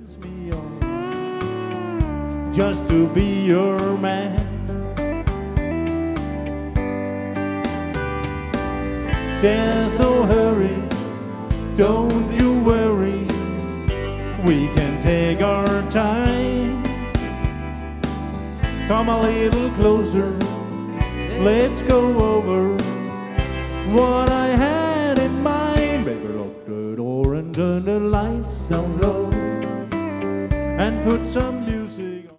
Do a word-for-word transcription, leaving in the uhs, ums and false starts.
turns me on just to be your man. There's no hurry, don't you worry, we can take our time. Come a little closer, let's go over what I had in mind. Baby, lock the door and turn the lights down low and put some